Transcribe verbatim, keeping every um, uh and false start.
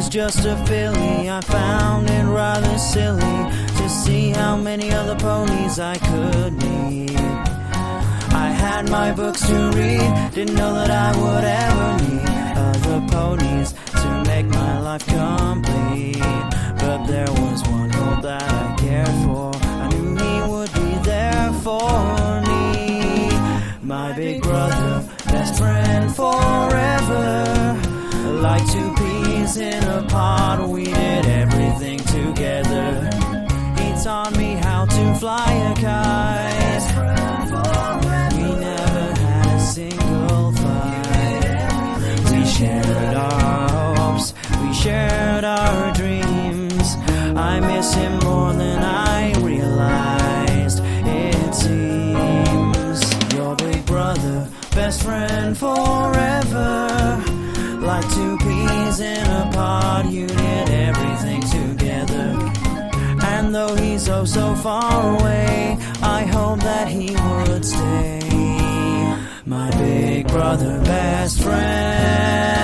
was just a filly. I found it rather silly to see how many other ponies I could need. I had my books to read, didn't know that I would ever need other ponies to make my life complete. But there was one hope that I cared for. I knew he would be there for me. My big brother, best friend forever. Like two peas in a pod, we did everything together. He taught me how to fly a kite. We never had a single fight. We shared our hopes, we shared our dreams. I miss him more than I realized, it seems. Your big brother, best friend forever. Like two peas in a pod, you did everything together. And though he's oh so far away, I hope that he would stay. My big brother, best friend.